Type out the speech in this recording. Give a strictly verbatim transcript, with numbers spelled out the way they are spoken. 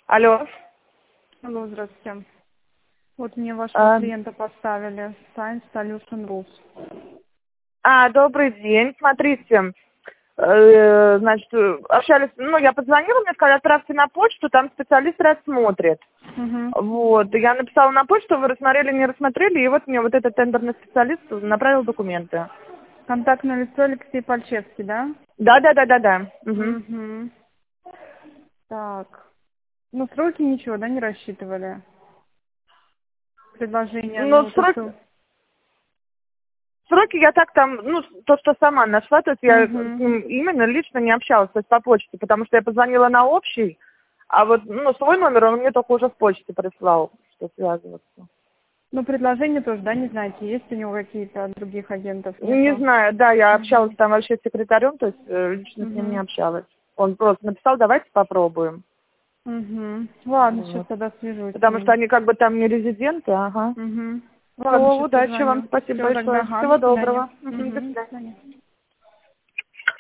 Алло. Алло, здравствуйте. Вот мне вашего А, клиента поставили Science Solution Rules. а, добрый день. Смотрите, э, значит, э, общались, ну, я позвонила, мне сказали, отправьте на почту, там специалист рассмотрит. Угу. Вот, я написала на почту, вы рассмотрели, не рассмотрели, и вот мне вот этот тендерный специалист направил документы. Контактное лицо Алексей Пальчевский, да? Да, да, да, да, да. Мгм. Угу. Так. Ну, сроки ничего, да, не рассчитывали? Предложение, Ну, ну, то, срок, что... сроки я так там, ну, то, что сама нашла, то есть я с Угу. ним именно лично не общалась, то есть по почте, потому что я позвонила на общий, а вот, ну, свой номер он мне только уже в почте прислал, что связываться. Ну, предложение тоже, да, не знаете, есть у него какие-то от других агентов, Не нету? знаю, да, я общалась Угу. там вообще с секретарем, то есть э, лично с ним не Угу. общалась. Он просто написал, давайте попробуем. Угу. Ладно, сейчас Вот. тогда свяжусь с Потому что ним. они как бы там не резиденты, ага. Угу. Ладно, Все, сейчас удачи вам, позвоню. спасибо Все, тогда, большое. ага, Всего до свидания. доброго. Мгм, до Угу. До свидания. свидания.